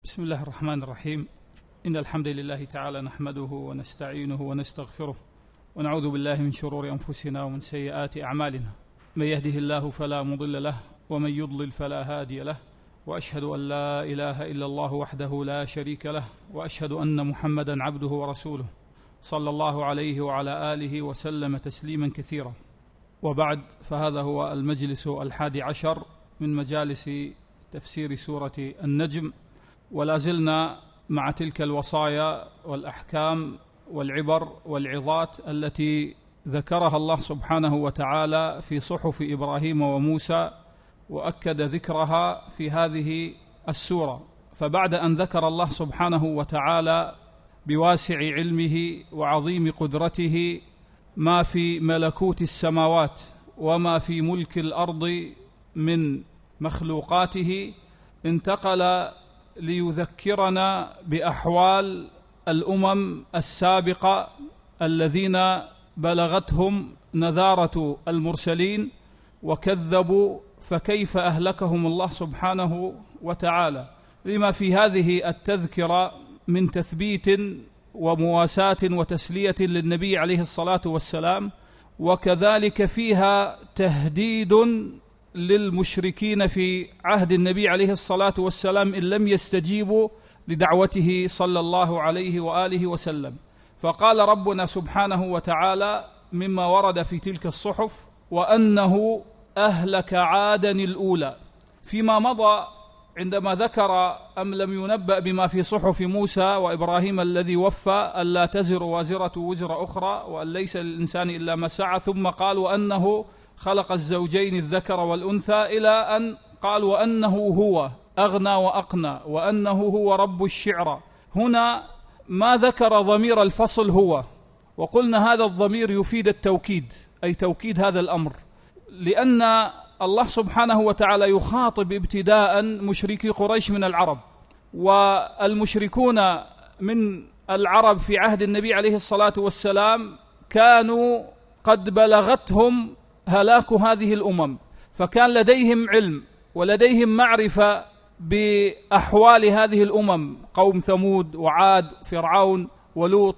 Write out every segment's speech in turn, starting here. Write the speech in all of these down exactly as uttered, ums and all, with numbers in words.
بسم الله الرحمن الرحيم. إن الحمد لله تعالى نحمده ونستعينه ونستغفره ونعوذ بالله من شرور أنفسنا ومن سيئات أعمالنا. من يهده الله فلا مضل له ومن يضلل فلا هادي له، وأشهد أن لا إله إلا الله وحده لا شريك له، وأشهد أن محمدا عبده ورسوله صلى الله عليه وعلى آله وسلم تسليما كثيرا. وبعد، فهذا هو المجلس الحادي عشر من مجالس تفسير سورة النجم، ولا زلنا مع تلك الوصايا والأحكام والعبر والعظات التي ذكرها الله سبحانه وتعالى في صحف إبراهيم وموسى، وأكد ذكرها في هذه السورة. فبعد أن ذكر الله سبحانه وتعالى بواسع علمه وعظيم قدرته ما في ملكوت السماوات وما في ملك الأرض من مخلوقاته، انتقل ليذكرنا بأحوال الأمم السابقة الذين بلغتهم نذارة المرسلين وكذبوا، فكيف أهلكهم الله سبحانه وتعالى، لما في هذه التذكرة من تثبيت ومواساة وتسلية للنبي عليه الصلاة والسلام، وكذلك فيها تهديد للمشركين في عهد النبي عليه الصلاة والسلام إن لم يستجيبوا لدعوته صلى الله عليه وآله وسلم. فقال ربنا سبحانه وتعالى مما ورد في تلك الصحف: وأنه أهلك عادا الأولى. فيما مضى عندما ذكر أم لم ينبأ بما في صحف موسى وإبراهيم الذي وفى ألا تزر وازرة وزر أخرى وأن ليس للإنسان إلا ما سعى، ثم قال وأنه خلق الزوجين الذكر والأنثى، إلى أن قال وأنه هو أغنى وأقنى وأنه هو رب الشعرى. هنا ما ذكر ضمير الفصل هو، وقلنا هذا الضمير يفيد التوكيد، أي توكيد هذا الأمر، لأن الله سبحانه وتعالى يخاطب ابتداء مشركي قريش من العرب، والمشركون من العرب في عهد النبي عليه الصلاة والسلام كانوا قد بلغتهم هلاك هذه الأمم، فكان لديهم علم ولديهم معرفة بأحوال هذه الأمم، قوم ثمود وعاد فرعون ولوط،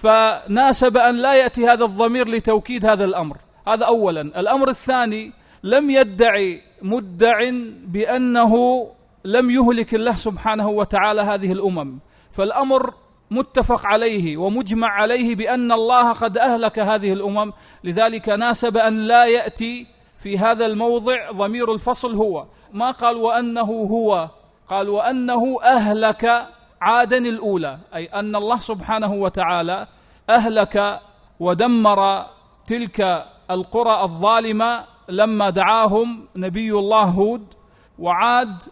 فناسب أن لا يأتي هذا الضمير لتوكيد هذا الأمر. هذا أولا. الأمر الثاني: لم يدعي مدع بأنه لم يهلك الله سبحانه وتعالى هذه الأمم، فالأمر متفق عليه ومجمع عليه بأن الله قد أهلك هذه الأمم، لذلك ناسب أن لا يأتي في هذا الموضع ضمير الفصل هو. ما قال وأنه هو، قال وأنه أهلك عادا الأولى، أي أن الله سبحانه وتعالى أهلك ودمر تلك القرى الظالمة لما دعاهم نبي الله هود، وعاد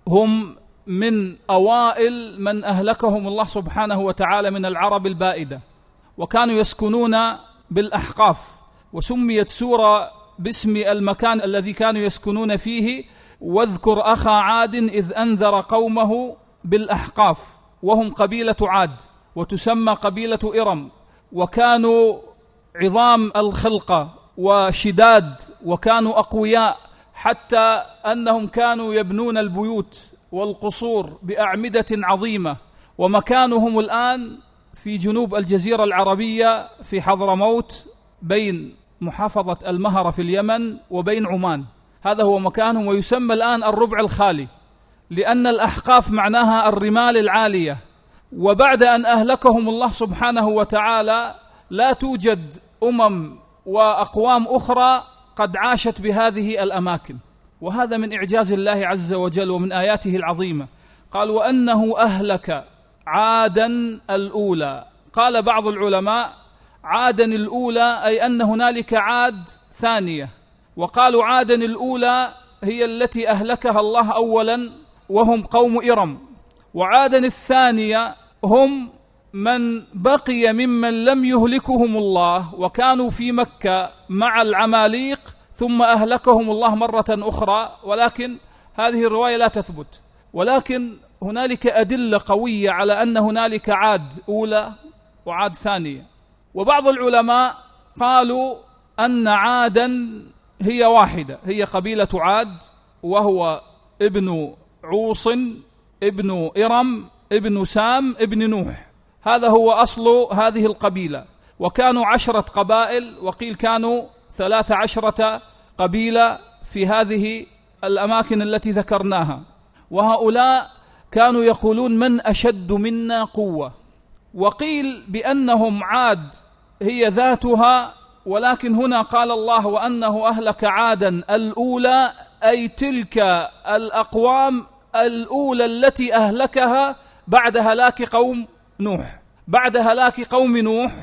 هم من أوائل من أهلكهم الله سبحانه وتعالى من العرب البائدة، وكانوا يسكنون بالأحقاف، وسميت سورة باسم المكان الذي كانوا يسكنون فيه: واذكر أخا عاد إذ أنذر قومه بالأحقاف، وهم قبيلة عاد وتسمى قبيلة إرم، وكانوا عظام الخلقة وشداد، وكانوا أقوياء حتى أنهم كانوا يبنون البيوت والقصور بأعمدة عظيمة. ومكانهم الآن في جنوب الجزيرة العربية في حضرموت، بين محافظة المهرة في اليمن وبين عمان، هذا هو مكانهم، ويسمى الآن الربع الخالي، لأن الأحقاف معناها الرمال العالية. وبعد أن أهلكهم الله سبحانه وتعالى لا توجد أمم وأقوام أخرى قد عاشت بهذه الأماكن، وهذا من إعجاز الله عز وجل ومن آياته العظيمة. قال وأنه أهلك عادا الأولى. قال بعض العلماء عادا الأولى أي أن هنالك عاد ثانية، وقالوا عادا الأولى هي التي أهلكها الله أولا وهم قوم إرم، وعادا الثانية هم من بقي ممن لم يهلكهم الله وكانوا في مكة مع العماليق ثم أهلكهم الله مرة أخرى، ولكن هذه الرواية لا تثبت. ولكن هنالك أدلة قوية على أن هنالك عاد أولى وعاد ثانية. وبعض العلماء قالوا أن عادا هي واحدة، هي قبيلة عاد، وهو ابن عوص ابن إرم ابن سام ابن نوح، هذا هو أصل هذه القبيلة. وكانوا عشرة قبائل، وقيل كانوا ثلاث عشرة قبيلة في هذه الأماكن التي ذكرناها. وهؤلاء كانوا يقولون من أشد منا قوة، وقيل بأنهم عاد هي ذاتها، ولكن هنا قال الله وأنه أهلك عادا الأولى، أي تلك الأقوام الأولى التي أهلكها بعد هلاك قوم نوح. بعد هلاك قوم نوح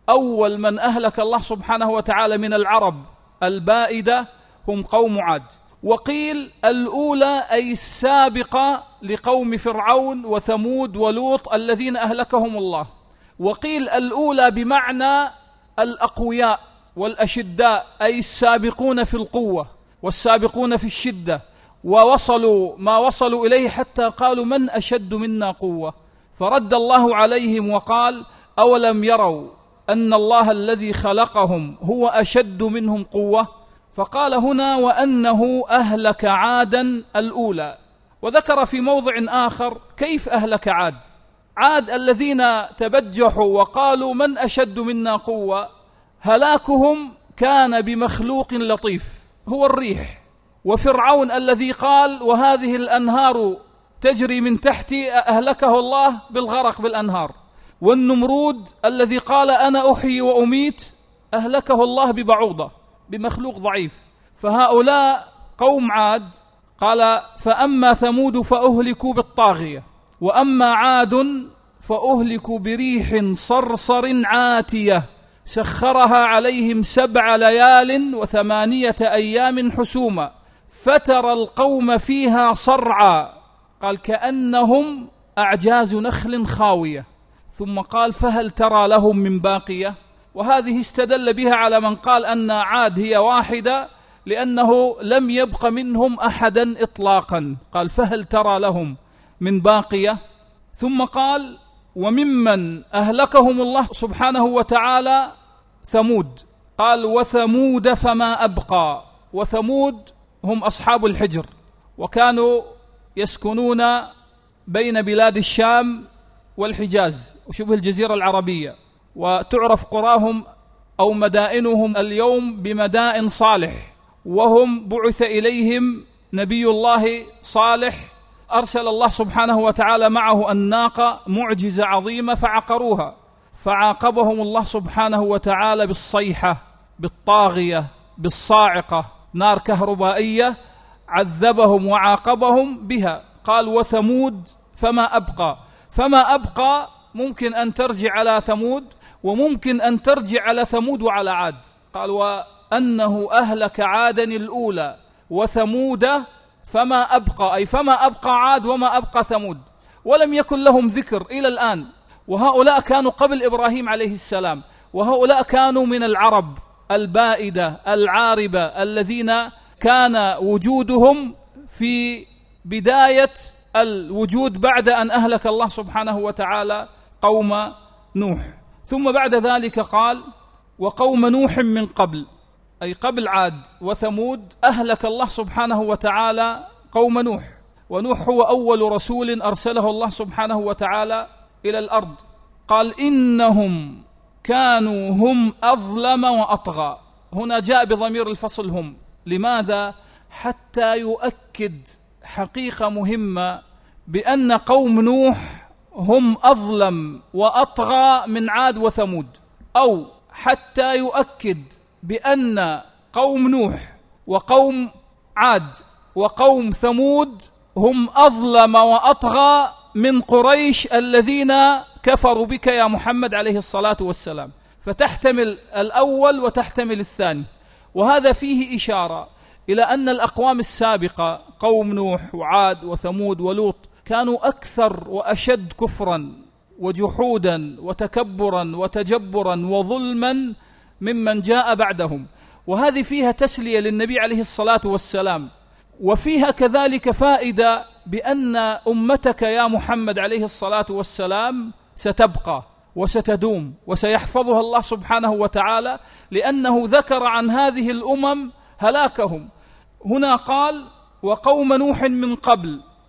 أول من أهلك الله سبحانه وتعالى من العرب البائدة هم قوم عاد. وقيل الأولى أي السابقة لقوم فرعون وثمود ولوط الذين أهلكهم الله. وقيل الأولى بمعنى الأقوياء والأشداء، أي السابقون في القوة والسابقون في الشدة، ووصلوا ما وصلوا إليه حتى قالوا من أشد منا قوة. فرد الله عليهم وقال أولم يروا أن الله الذي خلقهم هو أشد منهم قوة. فقال هنا وأنه أهلك عادا الأولى. وذكر في موضع آخر كيف أهلك عاد. عاد الذين تبجحوا وقالوا من أشد منا قوة، هلاكهم كان بمخلوق لطيف هو الريح. وفرعون الذي قال وهذه الأنهار تجري من تحتي أهلكه الله بالغرق بالأنهار. والنمرود الذي قال أنا أحيي وأميت أهلكه الله ببعوضة بمخلوق ضعيف. فهؤلاء قوم عاد. قال فأما ثمود فأهلكوا بالطاغية، وأما عاد فأهلكوا بريح صرصر عاتية سخرها عليهم سبع ليال وثمانية أيام حسوما فترى القوم فيها صرعا، قال كأنهم أعجاز نخل خاوية. ثم قال فهل ترى لهم من باقية. وهذه استدل بها على من قال أن عاد هي واحدة لأنه لم يبق منهم أحدا إطلاقا. قال فهل ترى لهم من باقية. ثم قال وممن أهلكهم الله سبحانه وتعالى ثمود. قال وثمود فما أبقى. وثمود هم أصحاب الحجر، وكانوا يسكنون بين بلاد الشام والحجاز وشبه الجزيرة العربية، وتعرف قراهم أو مدائنهم اليوم بمدائن صالح. وهم بعث إليهم نبي الله صالح، أرسل الله سبحانه وتعالى معه الناقة معجزة عظيمة فعقروها، فعاقبهم الله سبحانه وتعالى بالصيحة بالطاغية بالصاعقة، نار كهربائية عذبهم وعاقبهم بها. قال وثمود فما أبقى. فما أبقى ممكن أن ترجع على ثمود، وممكن أن ترجع على ثمود وعلى عاد. قال وأنه أهلك عادا الأولى وثمود فما أبقى، أي فما أبقى عاد وما أبقى ثمود، ولم يكن لهم ذكر إلى الآن. وهؤلاء كانوا قبل إبراهيم عليه السلام، وهؤلاء كانوا من العرب البائدة العاربة الذين كان وجودهم في بداية الوجود بعد أن أهلك الله سبحانه وتعالى قوم نوح. ثم بعد ذلك قال وقوم نوح من قبل، أي قبل عاد وثمود أهلك الله سبحانه وتعالى قوم نوح. ونوح هو أول رسول أرسله الله سبحانه وتعالى إلى الأرض. قال إنهم كانوا هم أظلم وأطغى. هنا جاء بضمير الفصل هم. لماذا؟ حتى يؤكد حقيقة مهمة بأن قوم نوح هم أظلم وأطغى من عاد وثمود، أو حتى يؤكد بأن قوم نوح وقوم عاد وقوم ثمود هم أظلم وأطغى من قريش الذين كفروا بك يا محمد عليه الصلاة والسلام. فتحتمل الأول وتحتمل الثاني. وهذا فيه إشارة إلى أن الأقوام السابقة قوم نوح وعاد وثمود ولوط كانوا أكثر وأشد كفرا وجحودا وتكبرا وتجبرا وظلما ممن جاء بعدهم. وهذه فيها تسلية للنبي عليه الصلاة والسلام، وفيها كذلك فائدة بأن أمتك يا محمد عليه الصلاة والسلام ستبقى وستدوم وسيحفظها الله سبحانه وتعالى، لأنه ذكر عن هذه الأمم هلاكهم. هنا قال وقوم نوح من قبل،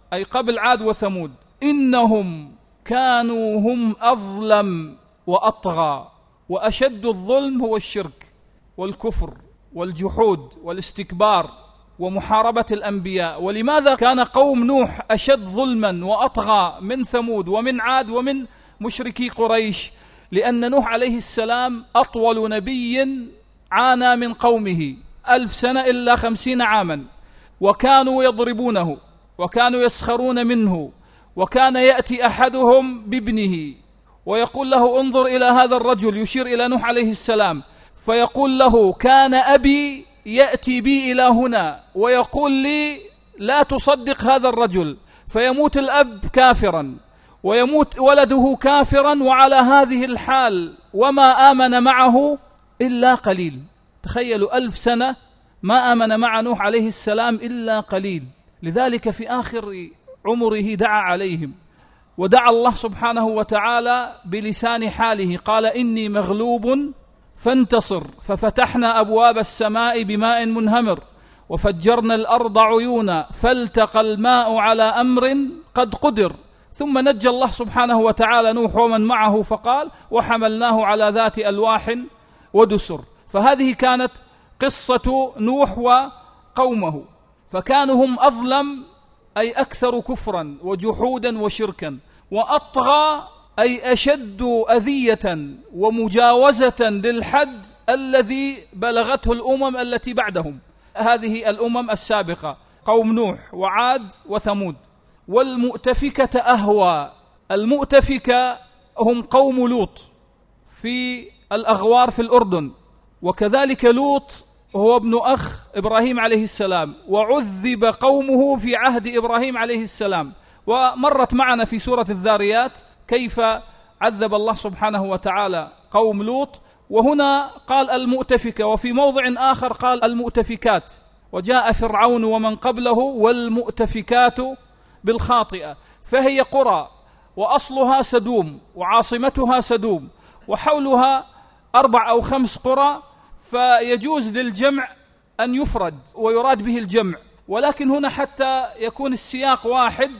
أي قبل عاد وثمود، إنهم كانوا هم أظلم وأطغى. وأشد الظلم هو الشرك والكفر والجحود والاستكبار ومحاربة الأنبياء. ولماذا كان قوم نوح أشد ظلما وأطغى من ثمود ومن عاد ومن مشركي قريش؟ لأن نوح عليه السلام أطول نبي عانى من قومه، ألف سنة إلا خمسين عاما، وكانوا يضربونه وكانوا يسخرون منه، وكان يأتي أحدهم بابنه ويقول له انظر إلى هذا الرجل، يشير إلى نوح عليه السلام، فيقول له كان أبي يأتي بي إلى هنا ويقول لي لا تصدق هذا الرجل، فيموت الأب كافرا ويموت ولده كافرا، وعلى هذه الحال وما آمن معه إلا قليل. تخيلوا ألف سنة ما آمن مع نوح عليه السلام إلا قليل. لذلك في آخر عمره دعا عليهم، ودعا الله سبحانه وتعالى بلسان حاله، قال إني مغلوب فانتصر، ففتحنا أبواب السماء بماء منهمر وفجرنا الأرض عيونا فالتقى الماء على أمر قد قدر، ثم نجى الله سبحانه وتعالى نوح ومن معه، فقال وحملناه على ذات ألواح ودسر. فهذه كانت قصة نوح وقومه، فكانوا هم أظلم أي أكثر كفرا وجحودا وشركا، وأطغى أي أشد أذية ومجاوزة للحد الذي بلغته الأمم التي بعدهم، هذه الأمم السابقة، قوم نوح وعاد وثمود. والمؤتفكة أهوى، المؤتفكة هم قوم لوط في الأغوار في الأردن، وكذلك لوط هو ابن أخ إبراهيم عليه السلام، وعذب قومه في عهد إبراهيم عليه السلام. ومرت معنا في سورة الذاريات كيف عذب الله سبحانه وتعالى قوم لوط، وهنا قال المؤتفكة، وفي موضع آخر قال المؤتفكات، وجاء فرعون ومن قبله والمؤتفكات بالخاطئة. فهي قرى وأصلها سدوم وعاصمتها سدوم، وحولها أربع أو خمس قرى، فيجوز للجمع أن يفرد ويراد به الجمع، ولكن هنا حتى يكون السياق واحد.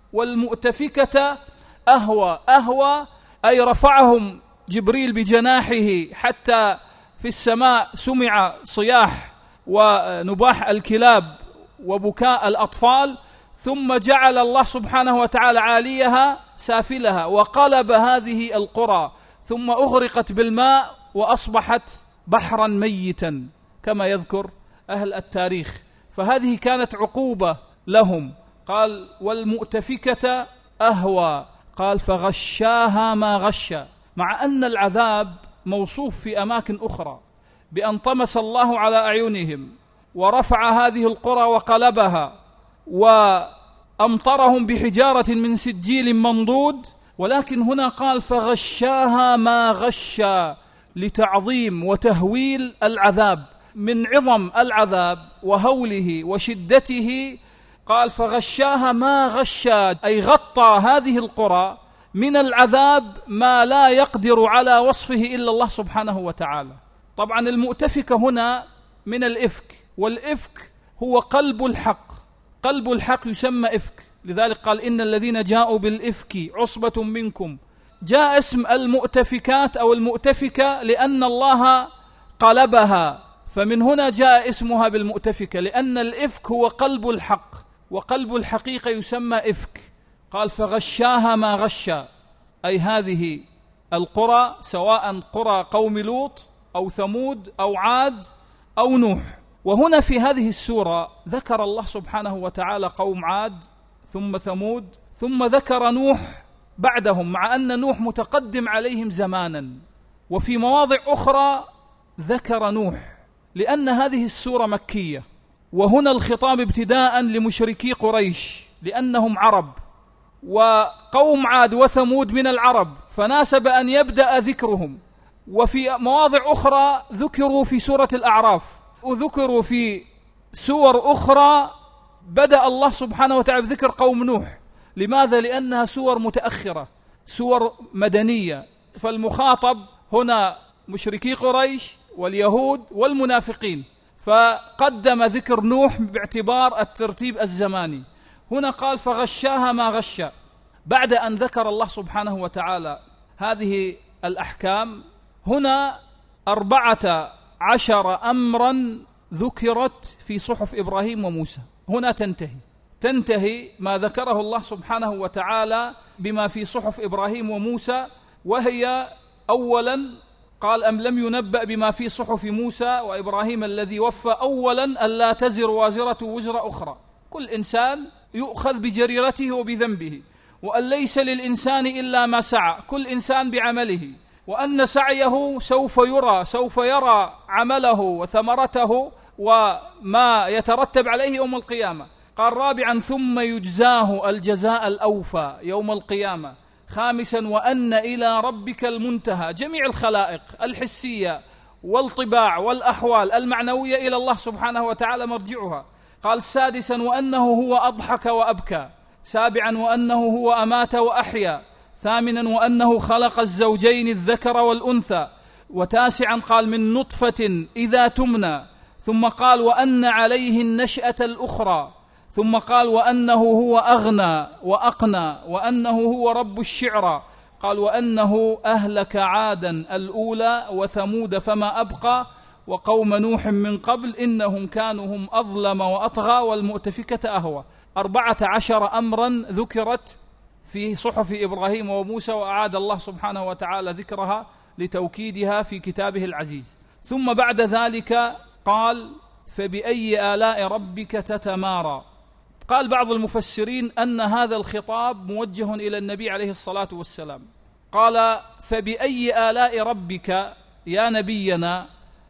والمؤتفكة أهوى، أهوى أي رفعهم جبريل بجناحه حتى في السماء سمع صياح ونباح الكلاب وبكاء الأطفال، ثم جعل الله سبحانه وتعالى عاليها سافلها وقلب هذه القرى، ثم أغرقت بالماء وأصبحت بحرا ميتا كما يذكر أهل التاريخ. فهذه كانت عقوبة لهم. قال والمؤتفكة أهوى، قال فغشاها ما غشا، مع أن العذاب موصوف في أماكن أخرى بأن طمس الله على أعينهم ورفع هذه القرى وقلبها وأمطرهم بحجارة من سجيل منضود، ولكن هنا قال فغشاها ما غشا لتعظيم وتهويل العذاب، من عظم العذاب وهوله وشدته. قال فغشاها ما غشا أي غطى هذه القرى من العذاب ما لا يقدر على وصفه إلا الله سبحانه وتعالى. طبعا المؤتفكة هنا من الإفك، والإفك هو قلب الحق، قلب الحق يسمى إفك. لذلك قال إن الذين جاءوا بالإفك عصبة منكم. جاء اسم المؤتفكات أو المؤتفكة لأن الله قلبها، فمن هنا جاء اسمها بالمؤتفكة، لأن الإفك هو قلب الحق، وقلب الحقيقة يسمى إفك. قال فغشاها ما غشا أي هذه القرى، سواء قرى قوم لوط أو ثمود أو عاد أو نوح. وهنا في هذه السورة ذكر الله سبحانه وتعالى قوم عاد ثم ثمود، ثم ذكر نوح بعدهم، مع أن نوح متقدم عليهم زمانا. وفي مواضع أخرى ذكر نوح، لأن هذه السورة مكية، وهنا الخطاب ابتداء لمشركي قريش لأنهم عرب، وقوم عاد وثمود من العرب، فناسب أن يبدأ ذكرهم. وفي مواضع أخرى ذكروا في سورة الأعراف، وذكروا في سور أخرى بدأ الله سبحانه وتعالى بذكر قوم نوح. لماذا؟ لأنها سور متأخرة، سور مدنية، فالمخاطب هنا مشركي قريش واليهود والمنافقين، فقدم ذكر نوح باعتبار الترتيب الزماني. هنا قال فغشاها ما غشا. بعد أن ذكر الله سبحانه وتعالى هذه الأحكام، هنا أربعة عشر أمرا ذكرت في صحف إبراهيم وموسى. هنا تنتهي تنتهي ما ذكره الله سبحانه وتعالى بما في صحف إبراهيم وموسى، وهي أولا قال أم لم ينبأ بما في صحف موسى وإبراهيم الذي وفى. أولا ألا تزر وازرة وزر أخرى، كل إنسان يؤخذ بجريرته وبذنبه، وأن ليس للإنسان إلا ما سعى، كل إنسان بعمله، وأن سعيه سوف يرى سوف يرى عمله وثمرته وما يترتب عليه يوم القيامة. قال رابعا ثم يجزاه الجزاء الأوفى يوم القيامة. خامسا وأن إلى ربك المنتهى، جميع الخلائق الحسية والطباع والأحوال المعنوية إلى الله سبحانه وتعالى مرجعها. قال سادسا وأنه هو أضحك وأبكى. سابعا وأنه هو أمات وأحيا. ثامنا وأنه خلق الزوجين الذكر والأنثى. وتاسعا قال من نطفة إذا تمنى. ثم قال وأن عليه النشأة الأخرى. ثم قال وأنه هو أغنى وأقنى، وأنه هو رب الشعرى. قال وأنه أهلك عادا الأولى وثمود فما أبقى وقوم نوح من قبل إنهم كانوا هم أظلم وأطغى والمؤتفكة أهوى. أربعة عشر أمرا ذكرت في صحف إبراهيم وموسى، وأعاد الله سبحانه وتعالى ذكرها لتوكيدها في كتابه العزيز. ثم بعد ذلك قال فبأي آلاء ربك تتمارى. قال بعض المفسرين أن هذا الخطاب موجه إلى النبي عليه الصلاة والسلام. قال فبأي آلاء ربك يا نبينا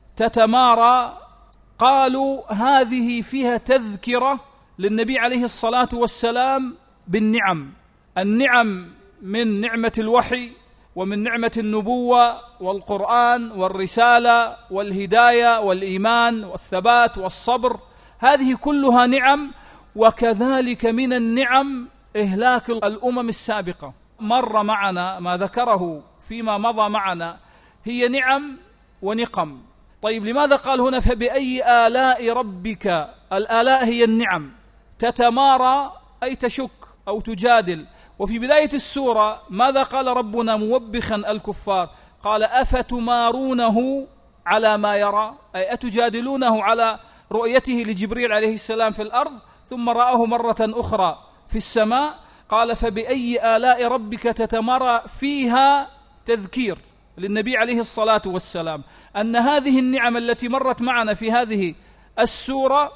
تتمارى. قالوا هذه فيها تذكرة للنبي عليه الصلاة والسلام بالنعم، النعم من نعمة الوحي ومن نعمة النبوة والقرآن والرسالة والهداية والإيمان والثبات والصبر، هذه كلها نعم. وكذلك من النعم إهلاك الأمم السابقة، مر معنا ما ذكره فيما مضى معنا، هي نعم ونقم. طيب لماذا قال هنا فبأي آلاء ربك؟ الآلاء هي النعم. تتمارى أي تشك أو تجادل. وفي بداية السورة ماذا قال ربنا موبخا الكفار؟ قال أفتمارونه على ما يرى، أي أتجادلونه على رؤيته لجبريل عليه السلام في الأرض ثم رآه مرة أخرى في السماء. قال فبأي آلاء ربك تتمارى، فيها تذكير للنبي عليه الصلاة والسلام أن هذه النعم التي مرت معنا في هذه السورة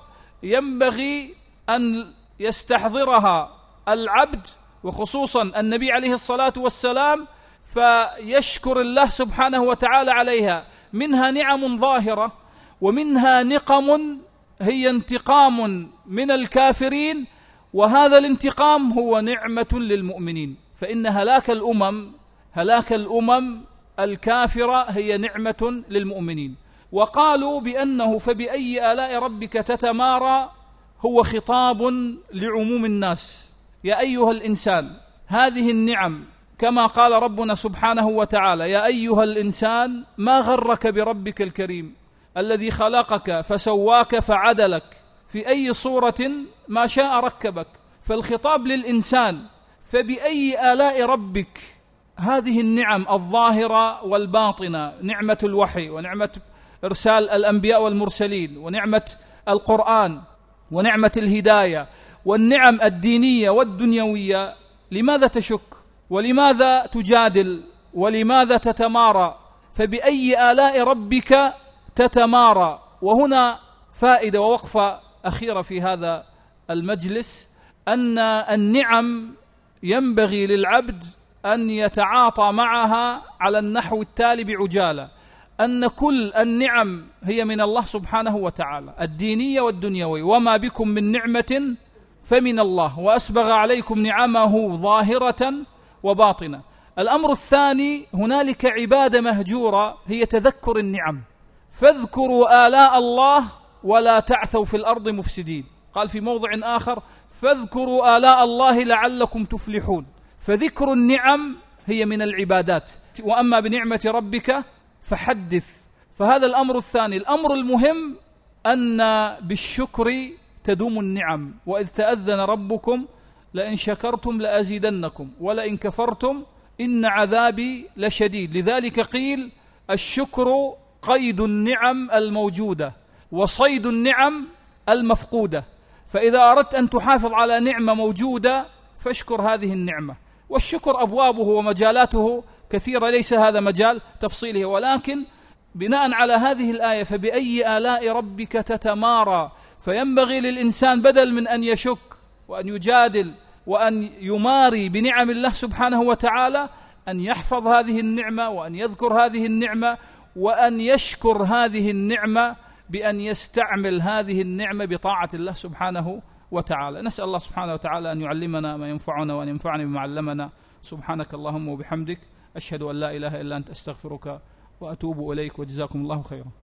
ينبغي أن يستحضرها العبد، وخصوصا النبي عليه الصلاة والسلام، فيشكر الله سبحانه وتعالى عليها. منها نعم ظاهرة، ومنها نقم هي انتقام من الكافرين، وهذا الانتقام هو نعمة للمؤمنين. فإن هلاك الأمم هلاك الأمم الكافرة هي نعمة للمؤمنين. وقالوا بأنه فبأي آلاء ربك تتمارى هو خطاب لعموم الناس. يا أيها الإنسان، هذه النعم كما قال ربنا سبحانه وتعالى يا أيها الإنسان ما غرك بربك الكريم الذي خلقك فسواك فعدلك في أي صورة ما شاء ركبك. فالخطاب للإنسان فبأي آلاء ربك، هذه النعم الظاهرة والباطنة، نعمة الوحي ونعمة إرسال الأنبياء والمرسلين ونعمة القرآن ونعمة الهداية والنعم الدينية والدنيوية. لماذا تشك؟ ولماذا تجادل؟ ولماذا تتمارى؟ فبأي آلاء ربك تتمارى. وهنا فائدة ووقفة أخيرة في هذا المجلس، أن النعم ينبغي للعبد أن يتعاطى معها على النحو التالي بعجالة: أن كل النعم هي من الله سبحانه وتعالى، الدينية والدنيوية، وما بكم من نعمة فمن الله، وأسبغ عليكم نعمه ظاهرة وباطنة. الأمر الثاني، هنالك عبادة مهجورة هي تذكر النعم، فاذكروا آلاء الله ولا تعثوا في الأرض مفسدين. قال في موضع آخر فاذكروا آلاء الله لعلكم تفلحون. فذكر النعم هي من العبادات، وأما بنعمة ربك فحدث. فهذا الأمر الثاني. الأمر المهم أن بالشكر تدوم النعم. وإذ تأذن ربكم لئن شكرتم لأزيدنكم ولئن كفرتم إن عذابي لشديد. لذلك قيل الشكر قيد النعم الموجودة وصيد النعم المفقودة. فإذا أردت أن تحافظ على نعمة موجودة فاشكر هذه النعمة. والشكر أبوابه ومجالاته كثيرة، ليس هذا مجال تفصيله، ولكن بناء على هذه الآية فبأي آلاء ربك تتمارى. فينبغي للإنسان بدل من أن يشك وأن يجادل وأن يماري بنعم الله سبحانه وتعالى أن يحفظ هذه النعمة وأن يذكر هذه النعمة وأن يشكر هذه النعمة بأن يستعمل هذه النعمة بطاعة الله سبحانه وتعالى. نسأل الله سبحانه وتعالى أن يعلمنا ما ينفعنا وأن ينفعنا بما علمنا. سبحانك اللهم وبحمدك، أشهد أن لا إله إلا أنت، أستغفرك وأتوب إليك، وجزاكم الله خيرا.